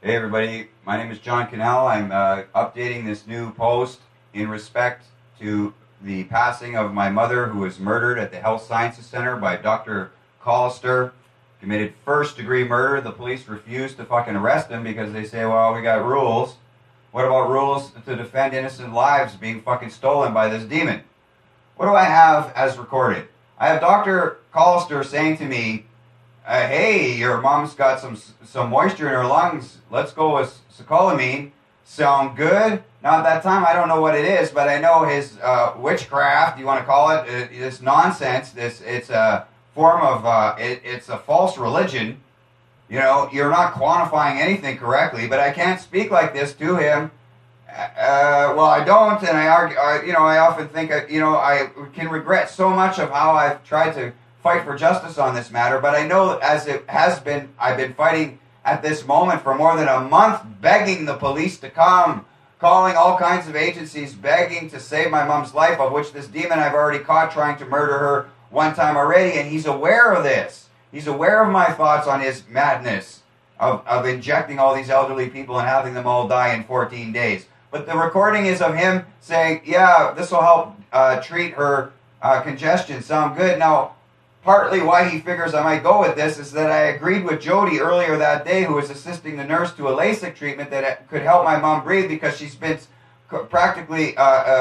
Hey everybody, my name is John Cannell. I'm updating this new post in respect to the passing of my mother, who was murdered at the Health Sciences Center by Dr. Collister. Committed first-degree murder. The police refused to fucking arrest him because they say, well, we got rules. What about rules to defend innocent lives being fucking stolen by this demon? What do I have as recorded? I have Dr. Collister saying to me, hey, your mom's got some moisture in her lungs. Let's go with scopolamine. Sound good? Now at that time, I don't know what it is, but I know his witchcraft, you want to call it, this nonsense. It's a form of, it's a false religion. You know, you're not quantifying anything correctly, but I can't speak like this to him. Well, I don't, and I argue. I often think, I can regret so much of how I've tried to fight for justice on this matter. But I know, as it has been, I've been fighting at this moment for more than a month, begging the police to come, calling all kinds of agencies, begging to save my mom's life, of which this demon I've already caught trying to murder her one time already, and he's aware of this. He's aware of my thoughts on his madness of injecting all these elderly people and having them all die in 14 days. But the recording is of him saying, yeah, this will help treat her congestion. Sound good? Now, partly why he figures I might go with this is that I agreed with Jody earlier that day, who was assisting the nurse to a LASIK treatment that it could help my mom breathe, because she's been practically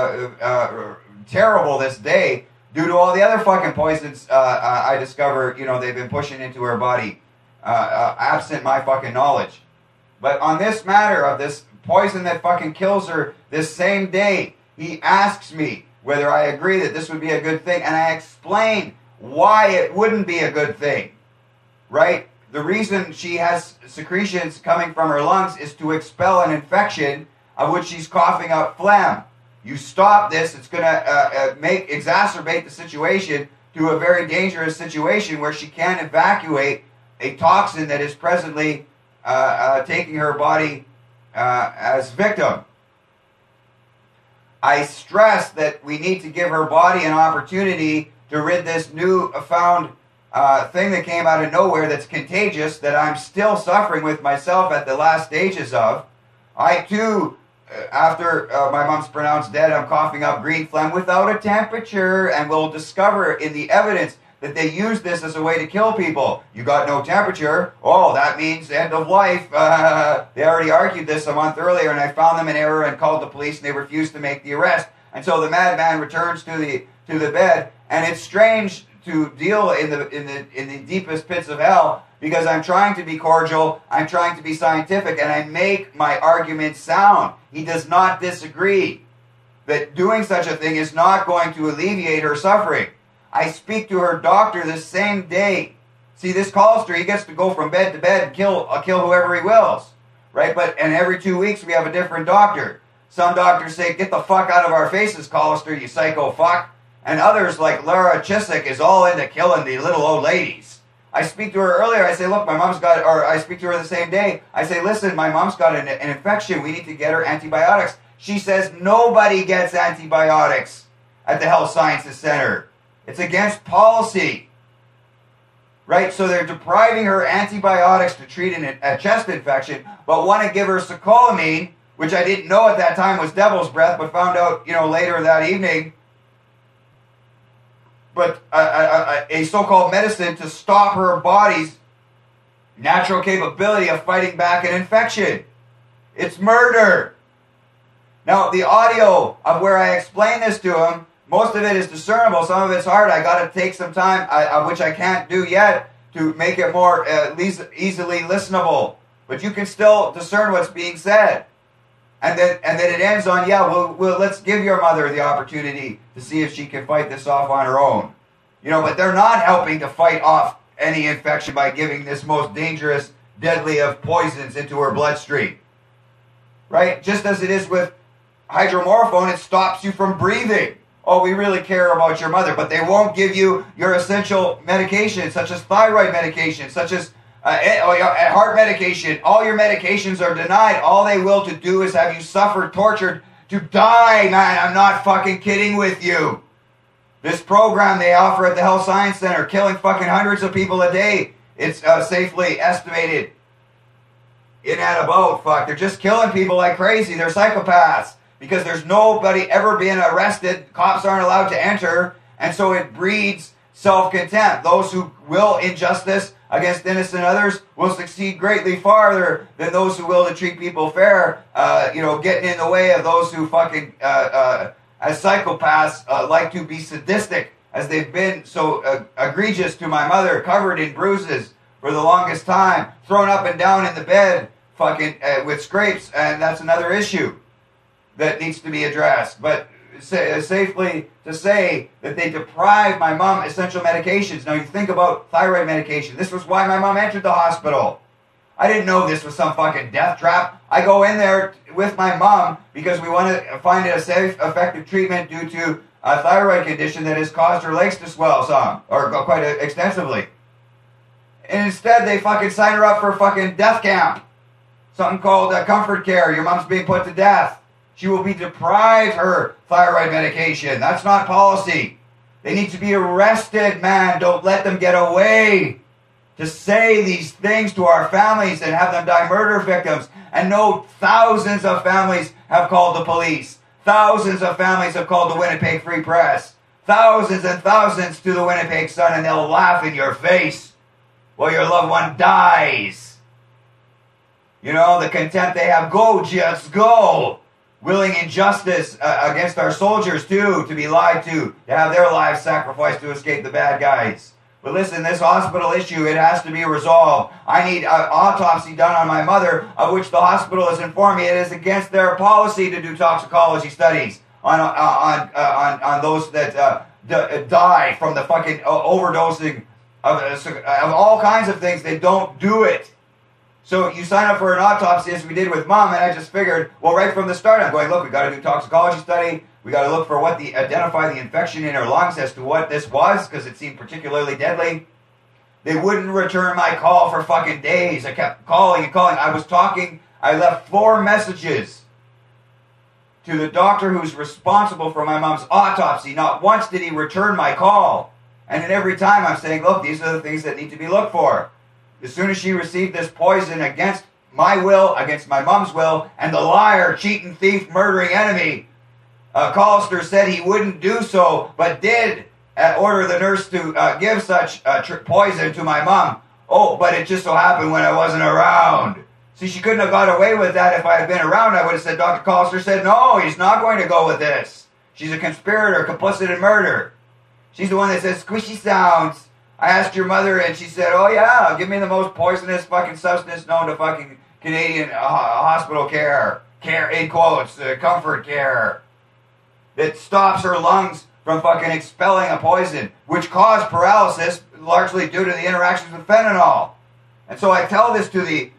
terrible this day due to all the other fucking poisons I discover, they've been pushing into her body, absent my fucking knowledge. But on this matter of this poison that fucking kills her this same day, he asks me whether I agree that this would be a good thing, and I explain why it wouldn't be a good thing, right? The reason she has secretions coming from her lungs is to expel an infection of which she's coughing up phlegm. You stop this, it's going to exacerbate the situation to a very dangerous situation where she can't evacuate a toxin that is presently taking her body as victim. I stress that we need to give her body an opportunity to rid this newfound thing that came out of nowhere that's contagious, that I'm still suffering with myself at the last stages of. I too, after my mom's pronounced dead, I'm coughing up green phlegm without a temperature, and we'll discover in the evidence that they use this as a way to kill people. You got no temperature? Oh, that means end of life. They already argued this a month earlier, and I found them in error and called the police, and they refused to make the arrest. And so the madman returns to the bed, and it's strange to deal in the deepest pits of hell, because I'm trying to be cordial, I'm trying to be scientific, and I make my argument sound. He does not disagree that doing such a thing is not going to alleviate her suffering. I speak to her doctor the same day. See, this Collister, he gets to go from bed to bed and kill whoever he wills, right? And every 2 weeks we have a different doctor. Some doctors say, get the fuck out of our faces, Collister, you psycho fuck. And others, like Laura Chiswick, is all into killing the little old ladies. I speak to her earlier, I say, look, my mom's got, or I speak to her the same day, I say, listen, my mom's got an infection, we need to get her antibiotics. She says, nobody gets antibiotics at the Health Sciences Center. It's against policy, right? So they're depriving her antibiotics to treat a chest infection, but want to give her scopolamine, which I didn't know at that time was devil's breath, but found out, later that evening. But a so-called medicine to stop her body's natural capability of fighting back an infection. It's murder. Now, the audio of where I explain this to him, most of it is discernible. Some of it's hard. I got to take some time, which I can't do yet, to make it more easily listenable. But you can still discern what's being said. And then it ends on, let's give your mother the opportunity to see if she can fight this off on her own. But they're not helping to fight off any infection by giving this most dangerous, deadly of poisons into her bloodstream. Right? Just as it is with hydromorphone, it stops you from breathing. Oh, we really care about your mother, but they won't give you your essential medications, such as thyroid medication, such as heart medication. All your medications are denied. All they will to do is have you suffer, tortured, to die, man. I'm not fucking kidding with you. This program they offer at the Health Science Center, killing fucking hundreds of people a day. It's safely estimated. in and about, fuck. They're just killing people like crazy. They're psychopaths. Because there's nobody ever being arrested. Cops aren't allowed to enter. And so it breeds self-contempt. Those who will injustice against innocent others will succeed greatly farther than those who will to treat people fair, getting in the way of those who fucking, as psychopaths, like to be sadistic, as they've been so egregious to my mother, covered in bruises for the longest time, thrown up and down in the bed, fucking with scrapes, and that's another issue that needs to be addressed. But safely to say that they deprived my mom essential medications. Now you think about thyroid medication. This was why my mom entered the hospital. I didn't know this was some fucking death trap. I go in there with my mom because we want to find a safe, effective treatment due to a thyroid condition that has caused her legs to swell some, or quite extensively. And instead they fucking sign her up for fucking death camp. Something called comfort care. Your mom's being put to death. She will be deprived her thyroid medication. That's not policy. They need to be arrested, man. Don't let them get away to say these things to our families and have them die murder victims. And no, thousands of families have called the police. Thousands of families have called the Winnipeg Free Press. Thousands and thousands to the Winnipeg Sun, and they'll laugh in your face while your loved one dies. You know, the contempt they have. Go, just go. Willing injustice against our soldiers, too, to be lied to have their lives sacrificed to escape the bad guys. But listen, this hospital issue, it has to be resolved. I need an autopsy done on my mother, of which the hospital has informed me it is against their policy to do toxicology studies on those that die from the fucking overdosing of all kinds of things. They don't do it. So you sign up for an autopsy, as we did with Mom, and I just figured, well, right from the start, I'm going, look, we got to do toxicology study. We got to look for identify the infection in her lungs as to what this was, because it seemed particularly deadly. They wouldn't return my call for fucking days. I kept calling and calling. I left 4 messages to the doctor who's responsible for my mom's autopsy. Not once did he return my call. And then every time I'm saying, look, these are the things that need to be looked for. As soon as she received this poison against my will, against my mom's will, and the liar, cheating, thief, murdering enemy, Callister said he wouldn't do so, but did order the nurse to give such poison to my mom. Oh, but it just so happened when I wasn't around. See, she couldn't have got away with that if I had been around. I would have said, Dr. Callister said, no, he's not going to go with this. She's a conspirator, complicit in murder. She's the one that says squishy sounds. I asked your mother, and she said, oh, yeah, give me the most poisonous fucking substance known to fucking Canadian hospital care, in quotes, comfort care, that stops her lungs from fucking expelling a poison, which caused paralysis, largely due to the interactions with fentanyl. And so I tell this to the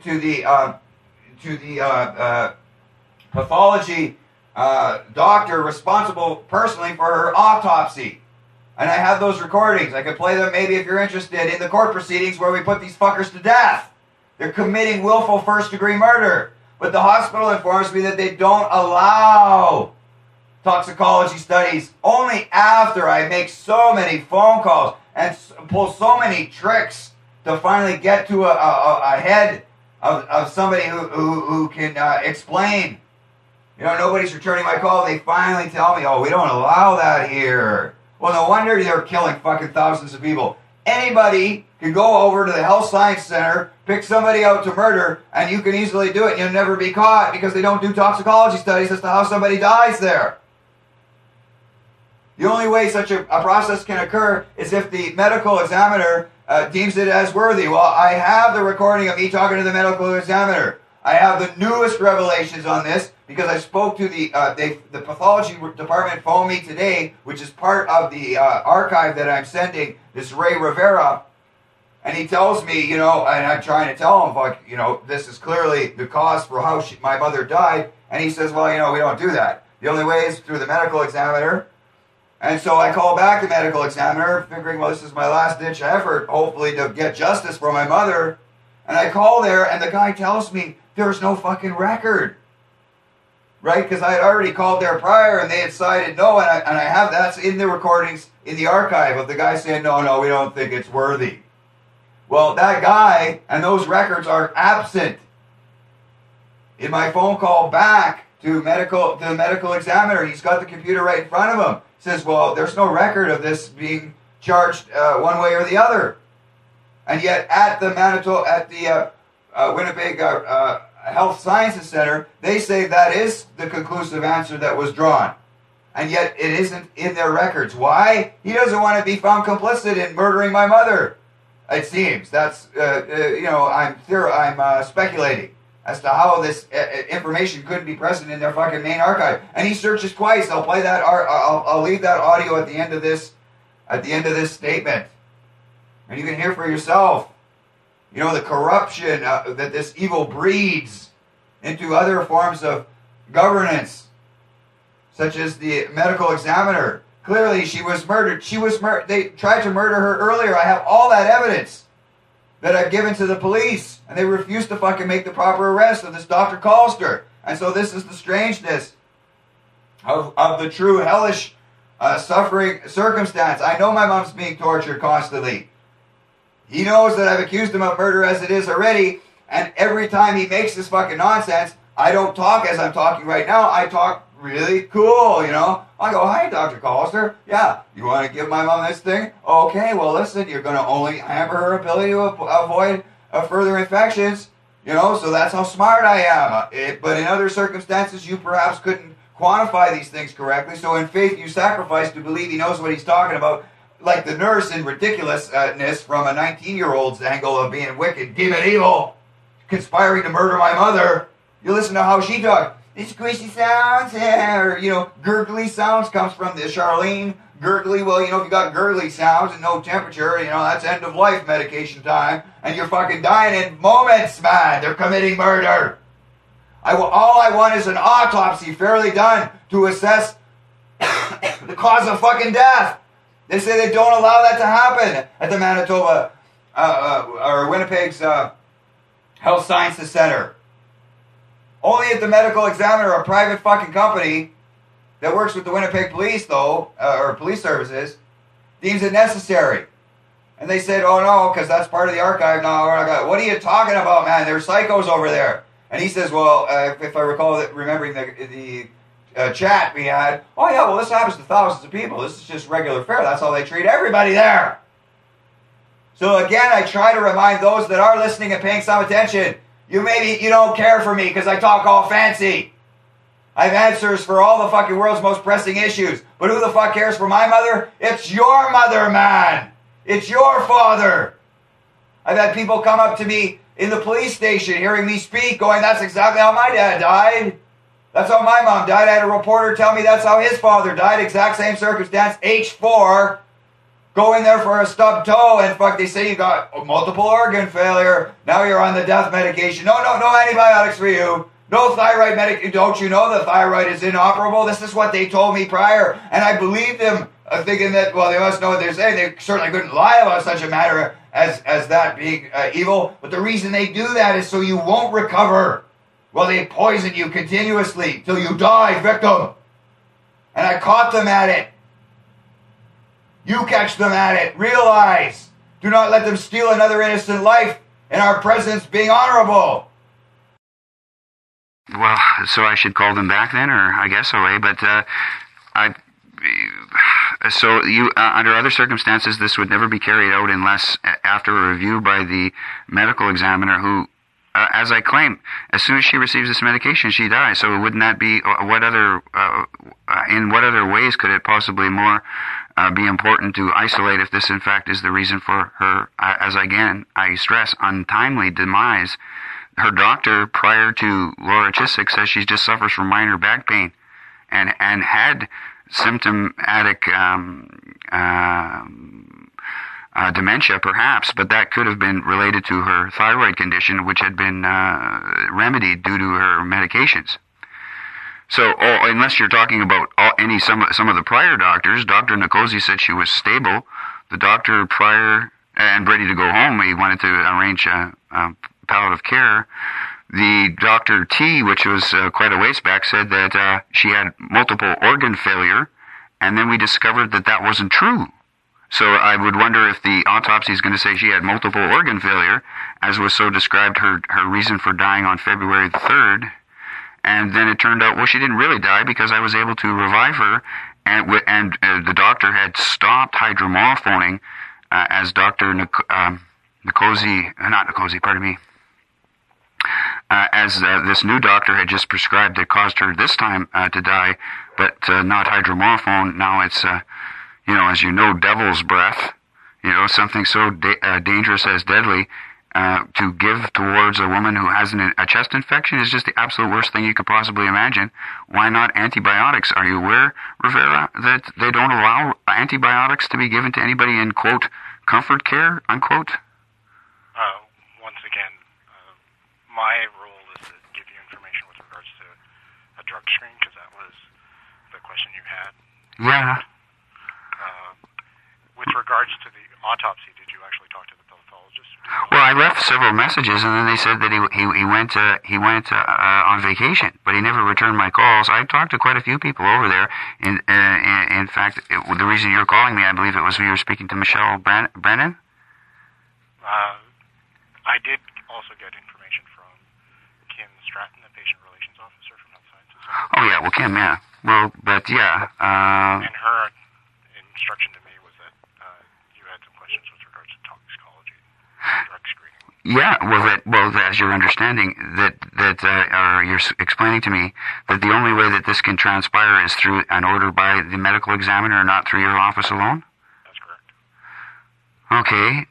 pathology doctor responsible personally for her autopsy. And I have those recordings. I could play them maybe if you're interested in the court proceedings where we put these fuckers to death. They're committing willful first-degree murder. But the hospital informs me that they don't allow toxicology studies only after I make so many phone calls and pull so many tricks to finally get to a head of somebody who can explain. You know, nobody's returning my call. They finally tell me, oh, we don't allow that here. Well, no wonder they're killing fucking thousands of people. Anybody can go over to the Health Science Center, pick somebody out to murder, and you can easily do it, and you'll never be caught because they don't do toxicology studies as to how somebody dies there. The only way such a process can occur is if the medical examiner deems it as worthy. Well, I have the recording of me talking to the medical examiner. I have the newest revelations on this because I spoke to the pathology department phoned me today, which is part of the archive that I'm sending, this Ray Rivera, and he tells me, you know, and I'm trying to tell him, like, you know, this is clearly the cause for how my mother died, and he says, well, you know, we don't do that. The only way is through the medical examiner. And so I call back the medical examiner, figuring, well, this is my last-ditch effort, hopefully to get justice for my mother. And I call there, and the guy tells me there's no fucking record. Right? Because I had already called there prior, and they had cited no, and I have that's in the recordings, in the archive, of the guy saying, no, we don't think it's worthy. Well, that guy and those records are absent. in my phone call back to the medical examiner, he's got the computer right in front of him. He says, well, there's no record of this being charged one way or the other. And yet at the Winnipeg Health Sciences Center, they say that is the conclusive answer that was drawn. And yet it isn't in their records. Why? He doesn't want to be found complicit in murdering my mother. It seems. That's, I'm speculating as to how this information couldn't be present in their fucking main archive. And he searches twice. I'll play that. I'll leave that audio at the end of this statement, and you can hear for yourself. You know, the corruption that this evil breeds into other forms of governance, such as the medical examiner. Clearly, she was murdered. They tried to murder her earlier. I have all that evidence that I've given to the police, and they refused to fucking make the proper arrest of this Dr. Callister. And so this is the strangeness of the true hellish suffering circumstance. I know my mom's being tortured constantly. He knows that I've accused him of murder as it is already, and every time he makes this fucking nonsense, I don't talk as I'm talking right now. I talk really cool, you know. I go, hi, Dr. Callister. Yeah, you want to give my mom this thing? Okay, well, listen, you're going to only hamper her ability to avoid further infections, you know, so that's how smart I am. But in other circumstances, you perhaps couldn't quantify these things correctly, so in faith you sacrifice to believe he knows what he's talking about, like the nurse in ridiculousness from a 19-year-old's angle of being wicked, demon evil, conspiring to murder my mother. You listen to how she talks. These squishy sounds, or, you know, gurgly sounds comes from the Charlene. Gurgly, well, you know, if you got gurgly sounds and no temperature, you know, that's end of life medication time, and you're fucking dying in moments, man. They're committing murder. All I want is an autopsy fairly done to assess the cause of fucking death. They say they don't allow that to happen at the Manitoba, or Winnipeg's Health Sciences Center. Only at the medical examiner, a private fucking company that works with the Winnipeg police, though, or police services, deems it necessary. And they said, oh no, because that's part of the archive now. What are you talking about, man? There's psychos over there. And he says, well, if I recall remembering the chat we had, oh yeah, well this happens to thousands of people. This is just regular fare. That's how they treat everybody there. So again, I try to remind those that are listening and paying some attention, you don't care for me because I talk all fancy. I have answers for all the fucking world's most pressing issues. But who the fuck cares for my mother? It's your mother, man. It's your father. I've had people come up to me in the police station hearing me speak going, that's exactly how my dad died. That's how my mom died. I had a reporter tell me that's how his father died. Exact same circumstance. H4. Going there for a stubbed toe, and fuck, they say you got multiple organ failure. Now you're on the death medication. No antibiotics for you. No thyroid medication. Don't you know the thyroid is inoperable? This is what they told me prior, and I believed them, thinking that, well, they must know what they're saying. They certainly couldn't lie about such a matter as that being evil. But the reason they do that is so you won't recover. Well, they poison you continuously till you die, victim. And I caught them at it. You catch them at it. Realize. Do not let them steal another innocent life in our presence being honorable. Well, so I should call them back then, or I guess away, but so you, under other circumstances, this would never be carried out unless after a review by the medical examiner who, as I claim, as soon as she receives this medication, she dies. So wouldn't that be, in what other ways could it possibly more be important to isolate if this in fact is the reason for her, as again, I stress, untimely demise? Her doctor, prior to Laura Chiswick, says she just suffers from minor back pain and had symptomatic dementia, perhaps, but that could have been related to her thyroid condition, which had been remedied due to her medications. So, unless you're talking about some of the prior doctors, Dr. Nicosi said she was stable. The doctor prior and ready to go home, he wanted to arrange a palliative care. The Dr. T, which was quite a ways back, said that she had multiple organ failure, and then we discovered that wasn't true. So I would wonder if the autopsy is going to say she had multiple organ failure, as was so described her reason for dying on February the 3rd, And then it turned out, well, she didn't really die because I was able to revive her, and the doctor had stopped hydromorphoning, as Dr. As this new doctor had just prescribed that caused her this time to die, but not hydromorphone. Now it's, as you know, devil's breath, something so dangerous as deadly. To give towards a woman who has a chest infection is just the absolute worst thing you could possibly imagine. Why not antibiotics? Are you aware, Rivera, that they don't allow antibiotics to be given to anybody in, quote, comfort care, unquote? Once again, my role is to give you information with regards to a drug screen, because that was the question you had. Yeah. With regards to the autopsy, did you actually talk to the pathologist? Well, I left several messages, and then they said that he went on vacation, but he never returned my calls. I talked to quite a few people over there. In fact, the reason you're calling me, I believe it was you were speaking to Michelle Brennan. I did also get information from Kim Stratton, the patient relations officer from Health Sciences. Oh yeah, well Kim, yeah. Well, but yeah. And her instruction to me was that you had some questions with regards to toxicology, drug screening. Yeah, well, as you're understanding that you're explaining to me that the only way that this can transpire is through an order by the medical examiner, not through your office alone. That's correct. Okay.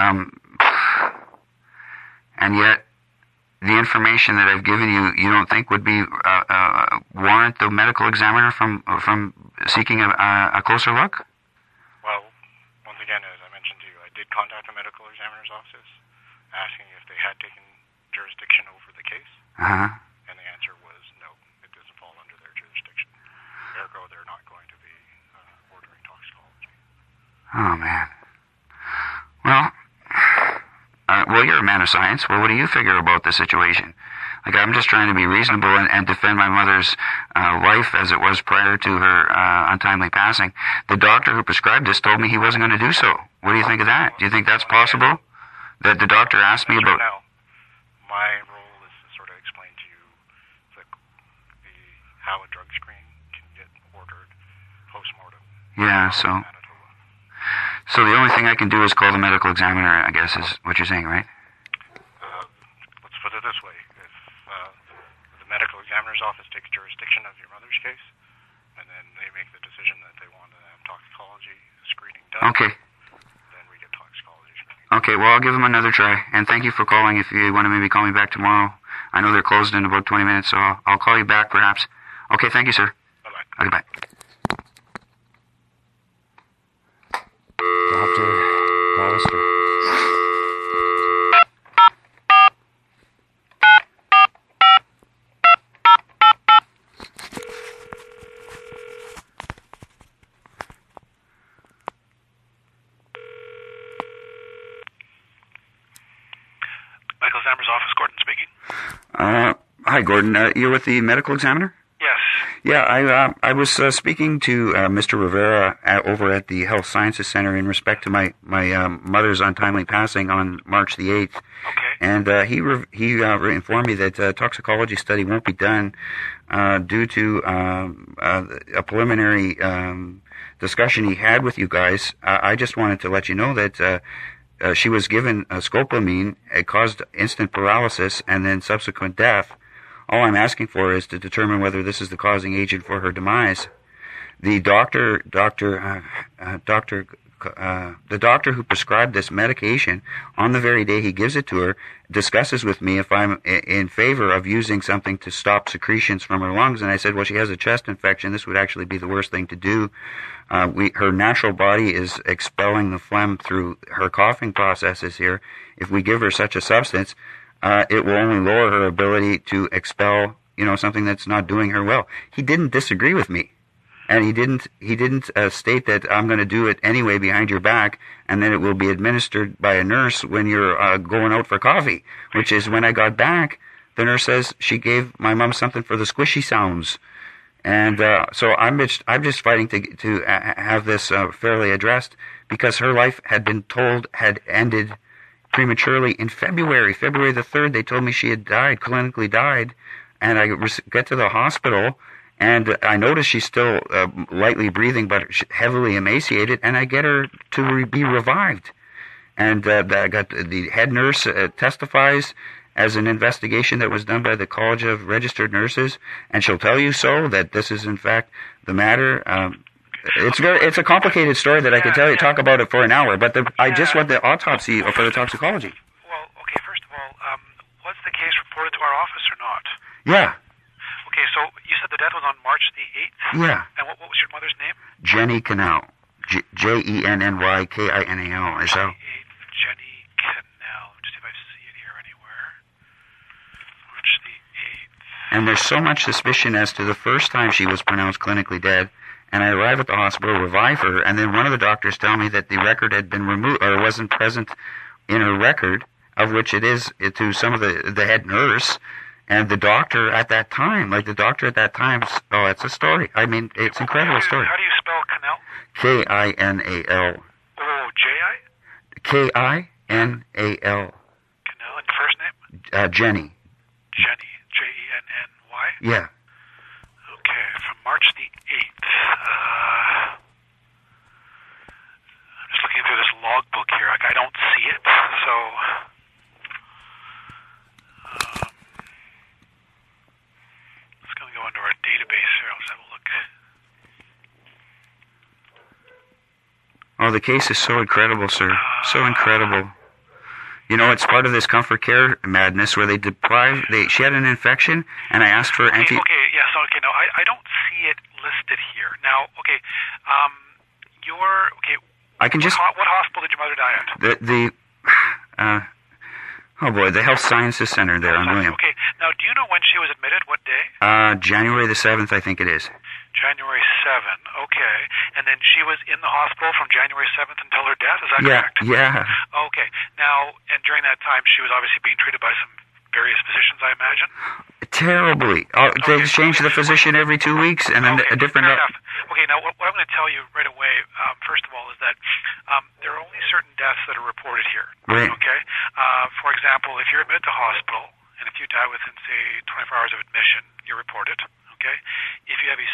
And yet, the information that I've given you, you don't think would be warrant the medical examiner from seeking a closer look? Well, once again, as I mentioned to you, I did contact the medical examiner's office, asking if they had taken jurisdiction over the case. And the answer was no, it doesn't fall under their jurisdiction. Ergo, they're not going to be ordering toxicology. Oh, man. Well, you're a man of science. Well, what do you figure about the situation? Like, I'm just trying to be reasonable and defend my mother's life as it was prior to her untimely passing. The doctor who prescribed this told me he wasn't going to do so. What do you think of that? Do you think that's possible? That the doctor asked me about... Now, my role is to sort of explain to you how a drug screen can get ordered post-mortem. Yeah, so the only thing I can do is call the medical examiner, I guess, is what you're saying, right? Let's put it this way. If the medical examiner's office takes jurisdiction of your mother's case, and then they make the decision that they want to have toxicology screening done, okay, then we get toxicology screening. Okay, well, I'll give them another try. And thank you for calling. If you want to maybe call me back tomorrow. I know they're closed in about 20 minutes, so I'll call you back perhaps. Okay, thank you, sir. Bye-bye. Okay, bye. Dr. Hollister. Medical examiner's office, Gordon speaking. Hi, Gordon. You're with the medical examiner? Yes. Yeah, I was speaking to Mr. Rivera over at the Health Sciences Center in respect to my mother's untimely passing on March the 8th. Okay. And he informed me that a toxicology study won't be done due to a preliminary discussion he had with you guys. I just wanted to let you know that she was given scopolamine. It caused instant paralysis and then subsequent death. All I'm asking for is to determine whether this is the causing agent for her demise. The doctor who prescribed this medication, on the very day he gives it to her, discusses with me if I'm in favor of using something to stop secretions from her lungs. And I said, well, she has a chest infection. This would actually be the worst thing to do. Her natural body is expelling the phlegm through her coughing processes here. If we give her such a substance, it will only lower her ability to expel, something that's not doing her well. He didn't disagree with me. And he didn't state that I'm going to do it anyway behind your back, and then it will be administered by a nurse when you're going out for coffee. Which is when I got back, the nurse says she gave my mom something for the squishy sounds, and so I'm just fighting to have this fairly addressed, because her life had been told had ended prematurely in February the 3rd. They told me she had died, clinically died. and I get to the hospital, and I notice she's still lightly breathing, but heavily emaciated, and I get her to be revived. And I got the head nurse testifies as an investigation that was done by the College of Registered Nurses, and she'll tell you so, that this is in fact the matter. It's a complicated story that I could talk about it for an hour, but I just want the autopsy for the toxicology. Well, okay, first of all, was the case reported to our office or not? Yeah. Okay, so you said the death was on March the 8th? Yeah. And what was your mother's name? Jenny Canal. Jennykinal. Is that? Jenny Canal. Just see if I see it here anywhere. March the 8th. And there's so much suspicion as to the first time she was pronounced clinically dead, and I arrive at the hospital, revive her, and then one of the doctors tell me that the record had been removed, or wasn't present in her record, of which it is to some of the head nurse, and the doctor at that time, it's a story. I mean, it's an incredible story. How do you spell Canal? Kinal. Oh, J-I? Kinal. Canal, and your first name? Jenny. Jenny, Jenny. Yeah. Okay, from March the 8th. I'm just looking through this logbook here. I don't see it, so... Let's go into our database here. Let's have a look. Oh, the case is so incredible, sir. So incredible. You know, it's part of this comfort care madness where she had an infection, and I asked for Okay, no, I don't see it listed here. Now, okay, I can just... What hospital did your mother die at? The Health Sciences Center there on William. Okay, now, do you know when she was admitted? What day? January the 7th, I think it is. January 7th, okay. And then she was in the hospital from January 7th until her death, is that correct? Yeah. Okay. Now, and during that time, she was obviously being treated by some various physicians, I imagine? Terribly. They change the physician every 2 weeks, and then a different... Fair enough. Okay, now, what I'm going to tell you right away, first of all, is that there are only certain deaths that are reported here. Right. Okay? For example, if you're admitted to hospital, and if you die within, say, 24 hours of admission, you're reported. Okay? If you have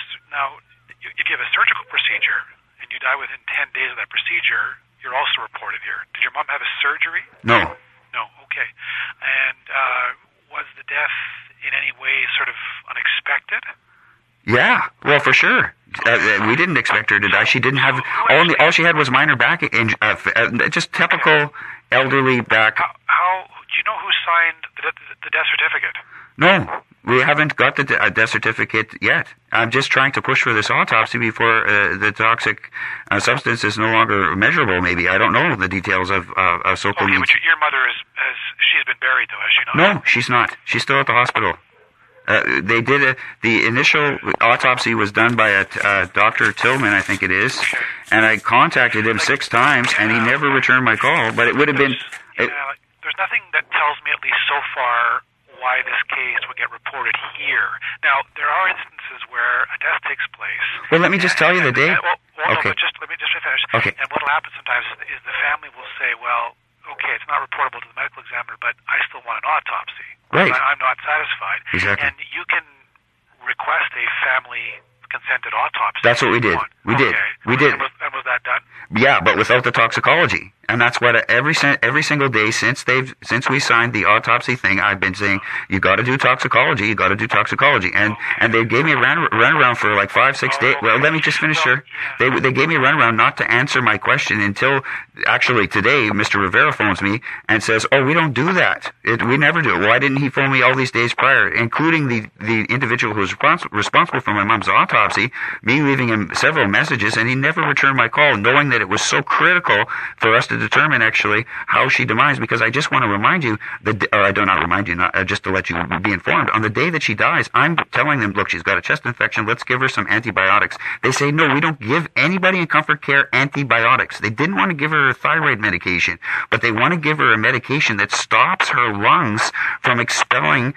a surgical procedure and you die within 10 days of that procedure, you're also reported here. Did your mom have a surgery? No. No. Okay. And was the death in any way sort of unexpected? Yeah. Well, for sure. We didn't expect her to die. She didn't have all she had was minor back injury, just typical elderly back. How do you know who signed the death certificate? No. We haven't got the death certificate yet. I'm just trying to push for this autopsy before the toxic substance is no longer measurable, maybe. I don't know the details of so-called... Okay, but your mother she's been buried, though, has she not? No, she's not. She's still at the hospital. They did the initial autopsy was done by Dr. Tillman, I think it is, and I contacted him 6 times, and he never returned my call, but it would have been... There's nothing that tells me, at least so far, why this case would get reported here. Now, there are instances where a death takes place. Well, let me just tell you the day. Okay. Let me just finish. Okay. And what will happen sometimes is the family will say, well, okay, it's not reportable to the medical examiner, but I still want an autopsy. Right. I'm not satisfied. Exactly. And you can request a family consented autopsy. That's what we did. We did. And was that done? Yeah, but without the toxicology. And that's what every single day since we signed the autopsy thing, I've been saying, you got to do toxicology, and they gave me a runaround for like 5-6 days. Well, let me just finish, sir. They gave me a runaround not to answer my question until actually today, Mr. Rivera phones me and says, "Oh, we don't do that. We never do it." Why didn't he phone me all these days prior, including the individual who was responsible for my mom's autopsy, me leaving him several messages, and he never returned my call, knowing that it was so critical for us to determine actually how she demised, because I just want to remind you just to let you be informed. On the day that she dies, I'm telling them, look, she's got a chest infection, let's give her some antibiotics. They say, no, we don't give anybody in comfort care antibiotics. They didn't want to give her a thyroid medication, but they want to give her a medication that stops her lungs from expelling,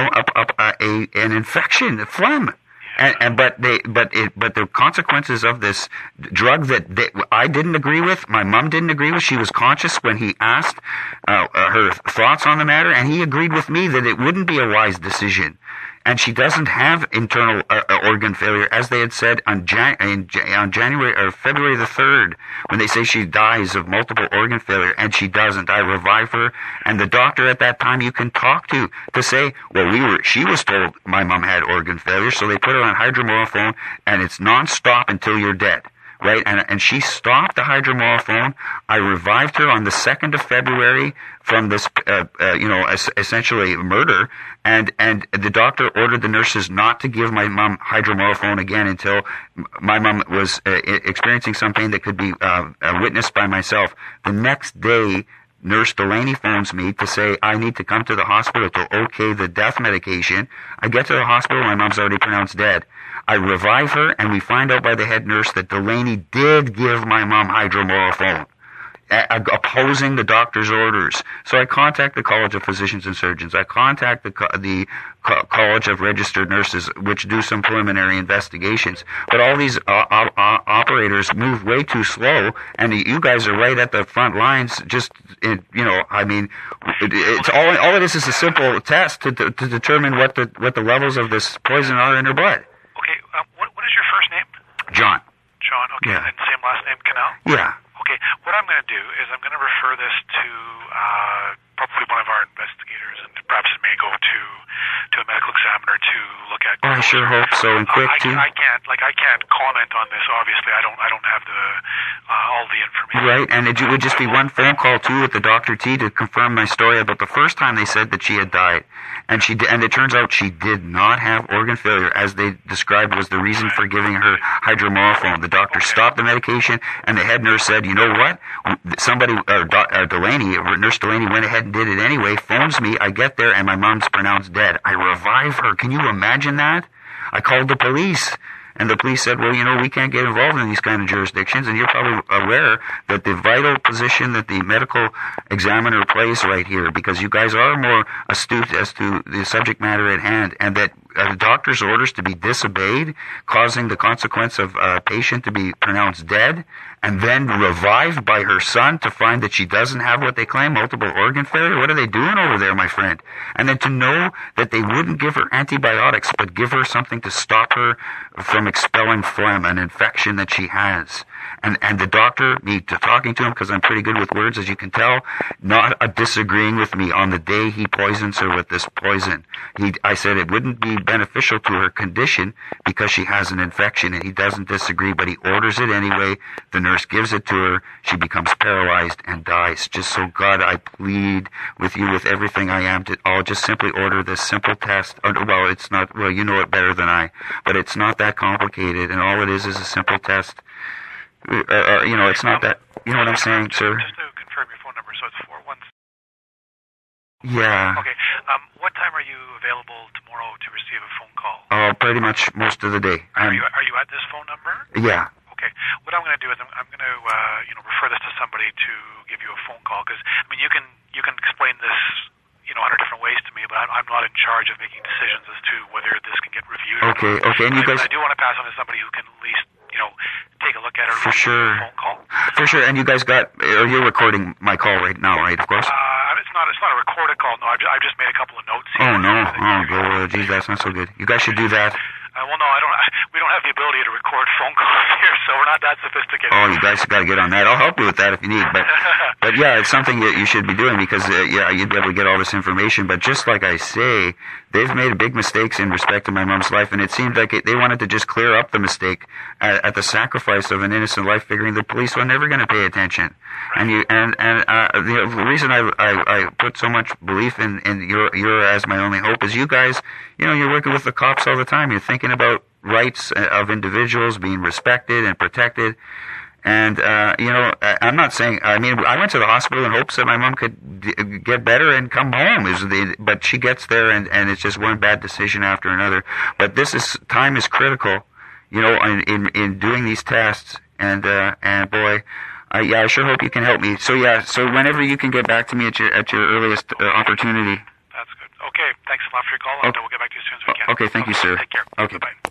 an infection, a phlegm. But the consequences of this drug that I didn't agree with, my mom didn't agree with. She was conscious when he asked her thoughts on the matter, and he agreed with me that it wouldn't be a wise decision. and she doesn't have internal organ failure, as they had said on January or February the 3rd, when they say she dies of multiple organ failure, and she doesn't. I revive her, and the doctor at that time you can talk to say, well, she was told my mom had organ failure, so they put her on hydromorphone, and it's non-stop until you're dead. Right, and she stopped the hydromorphone. I revived her on the 2nd of February from this, essentially murder, and the doctor ordered the nurses not to give my mom hydromorphone again until my mom was experiencing some pain that could be witnessed by myself. The next day, Nurse Delaney phones me to say I need to come to the hospital to okay the death medication. I get to the hospital, my mom's already pronounced dead. I revive her, and we find out by the head nurse that Delaney did give my mom hydromorphone, opposing the doctor's orders. So I contact the College of Physicians and Surgeons. I contact the College of Registered Nurses, which do some preliminary investigations. But all these operators move way too slow, and you guys are right at the front lines. Just, it's all it is a simple test to determine what the levels of this poison are in her blood. Okay, what is your first name? John. John, okay, Yeah. and same last name, Canal? Yeah. Okay, what I'm going to do is I'm going to refer this to probably one of our investigators, and perhaps it may go to a medical examiner to look at. Oh, I sure hope so, and quick too. I can't comment on this. Obviously, I don't have all the information. Right, and it would just be one phone call too with the Dr. T to confirm my story about the first time they said that she had died, and it turns out she did not have organ failure, as they described was the reason for giving her hydromorphone. The doctor stopped the medication, and the head nurse said, you know what? Somebody, Nurse Delaney went ahead and did it anyway, phones me, I get there, and my mom's pronounced dead. I revive her. Can you imagine that? I called the police. And the police said, well, we can't get involved in these kind of jurisdictions, and you're probably aware that the vital position that the medical examiner plays right here, because you guys are more astute as to the subject matter at hand, and that the doctor's orders to be disobeyed, causing the consequence of a patient to be pronounced dead, and then revived by her son to find that she doesn't have what they claim, multiple organ failure. What are they doing over there, my friend? And then to know that they wouldn't give her antibiotics, but give her something to stop her from expelling phlegm, an infection that she has. And the doctor, me talking to him, because I'm pretty good with words, as you can tell, not disagreeing with me on the day he poisons her with this poison. I said it wouldn't be beneficial to her condition because she has an infection, and he doesn't disagree, but he orders it anyway. The nurse gives it to her. She becomes paralyzed and dies. Just so, God, I plead with you with everything I am I'll just simply order this simple test. Well, it's not, well, you know it better than I, but it's not that complicated, and all it is a simple test. It's not that, you know what I'm saying, sir? Just to confirm your phone number, so it's 416. Yeah. Okay, what time are you available tomorrow to receive a phone call? Pretty much most of the day. Are you at this phone number? Yeah. Okay, what I'm going to do is I'm going to refer this to somebody to give you a phone call, because you can explain this 100 different ways to me, but I'm not in charge of making decisions as to whether this can get reviewed. Okay, and you guys. I do want to pass on to somebody who can at least take a look at it. For sure. Phone call. For sure, and you guys you're recording my call right now, right? Of course. It's not a recorded call. No, I've just made a couple of notes here. Oh no! Geez, that's not so good. You guys should do that. Well, no, we don't have the ability to record phone calls here, so we're not that sophisticated. Oh, you guys got to get on that. I'll help you with that if you need. But yeah, it's something that you should be doing because you'd be able to get all this information. But just like I say, they've made big mistakes in respect to my mom's life, and it seemed like they wanted to just clear up the mistake at the sacrifice of an innocent life, figuring the police were never going to pay attention. Right. The reason I put so much belief in your as my only hope is you guys. You're working with the cops all the time. You're thinking about rights of individuals being respected and protected. And, I'm not saying, I went to the hospital in hopes that my mom could get better and come home. But she gets there and it's just one bad decision after another. But time is critical, in doing these tests. And boy, I sure hope you can help me. So whenever you can get back to me at your earliest opportunity. That's good. Okay, thanks a lot for your call, and we'll get back to you as soon as we can. Okay, thank you, sir. Take care. Okay. Bye.